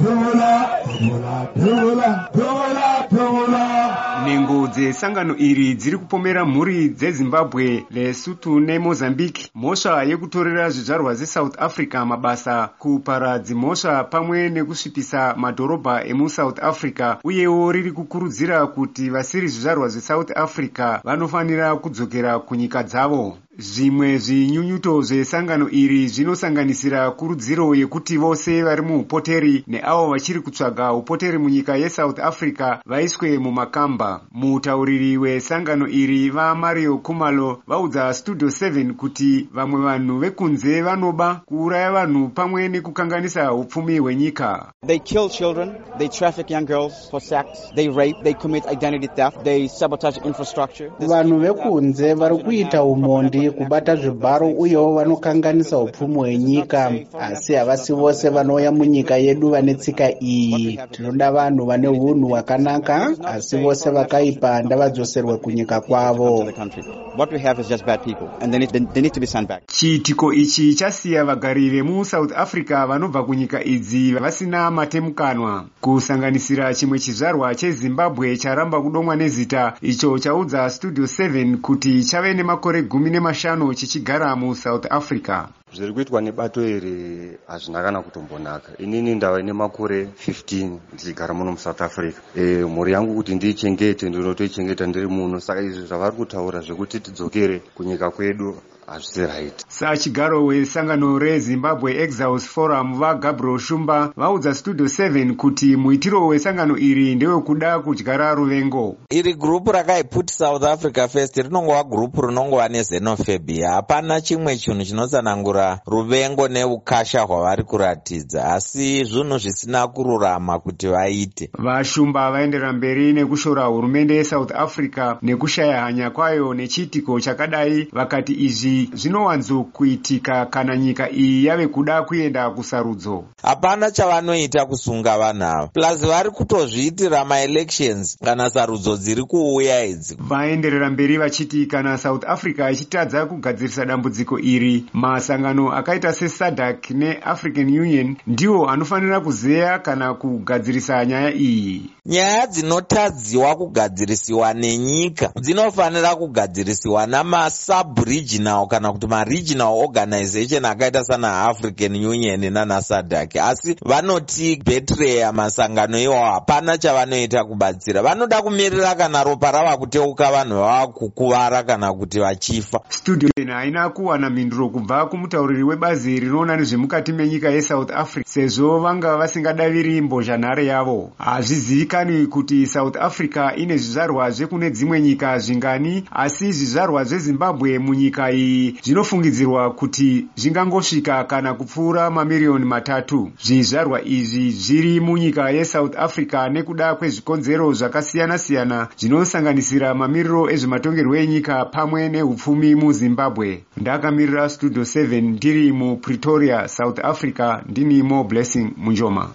Nhengo dzesangano iri dziri kupomera mhuri dzeZimbabwe, Lesotho neMozambique mhosva yekutorera zvizvarwa zeSouth Africa mabasa, kuparadza mhosva pamwe nekusvipisa madhorobha emuSouth Africa, uyewo riri kukurudzira kuti vasiri zvizvarwa zveSouth Africa vanofanira kudzokera kunyika dzavo. Zvimwe zvinyunyuto zvesangano iri zvinosanganisira kurudziro yekuti vose vari muupoteri neavo vachiri kutsvaga upoteri munyika yeSouth Africa vaiswe mumakamba. Mutauriri wesangano iri vaMario Khumalo vaudza Studio 7 kuti vamwe vanhu vekunze vanoba kuuraya vanhu pamwe nekukanganisa upfumi hwenyika. They kill children, they traffic young girls for sex, they rape, they commit identity theft, they sabotage infrastructure. Vanhu vekunze vari kuita umondi, kubata zvibharo uyewo vanokanganisa upfumi hwenyika, asi havasi vose vanouya munyika yedu vane tsika iyi. Tinoda vanhu vane unhu hwakanaka, asi vose vakaipa ndavadzoserwe kunyika kwavo. What we have is just bad people and they need to be sent back. Chiitiko ichi chasiya vagari vemuSouth Africa vanobva kunyika idzi vasina matemukanwa, kusanganisira chimwe chizvarwa cheZimbabwe charamba kudomwa nezita, icho chaudza Studio 7 kuti chave nemakore 15 chichigara muSouth Africa. Zviri kuitwa nebato iri hazvina kana kutombonaka. Inini ndava nemakore 15 ndichigara muno muSouth Africa. Mhuri yangu kuti ndiichengete ndinotoichengeta ndiri muno, saka izvi zvavari kutaura zvekuti tidzokere kunyika kwedu hazvisi right. Sachigaro wesangano reZimbabwe Exiles Forum vaGabriel Shumba vaudza Studio 7 kuti muitiro wesangano iri ndewekuda kudyara ruvengo. Iri gurupu rakaiput South Africa First rinongova gurupu rinongova nezenophobia. Hapana chimwe chinhu chinotsanangura ruvengo neukasha hwavari kuratidza, asi zvinhu zvisina kururama kuti vaite. Vashumba vaendera mberi nekushora hurumende yeSouth Africa nekushaya hanya kwayo nechiitiko chakadai, vakati izvi zvinowanzokuitika kana nyika iyi yave kuda kuenda kusarudzo. Hapana chavanoita kusunga vanhu ava, plus vari kutozviitira maelections kana sarudzo dziri kuuya idzi. Vaenderera mberi vachiti kana South Africa ichitadza kugadzirisa dambudziko iri, masangano akaita seSADC neAfrican Union ndiwo anofanira kuzeya kana kugadzirisa nyaya iyi. Nyaya dzinotadziwa kugadzirisiwa nenyika dzinofanira kugadzirisiwa namasub-regional kana kuti ma-regional organization akaita sana African Union nana SADC, asi vanoti betray masangano iwawo. Hapana chavanoita kubatsira, vanoda kumirira kana ropa rava kuteuka vanhu vava kukuvara kana kuti vachifa. Studio haina kuwana mhinduro kubva kumutauriri webazi rinoona nezvemukati menyika yeSouth Africa, sezvo vanga vasingadaviri mbozhanhare yavo. Hazvizivikanwi kuti South Africa ine zvizvarwa zvekune dzimwe nyika zvingani, asi zvizvarwa zveZimbabwe munyika iyi zvinofungidzirwa kuti zvingangosvika kana kupfuura mamiriyoni 3. Zvizvarwa izvi zviri munyika yeSouth Africa nekuda kwezvikonzero zvakasiyana-siyana zvinosanganisira mamiriro ezvematongerwo enyika pamwe neupfumi muZimbabwe. Ndakamirira Studio 7 ndiri muPretoria, South Africa, ndini Mo Blessing Munjoma.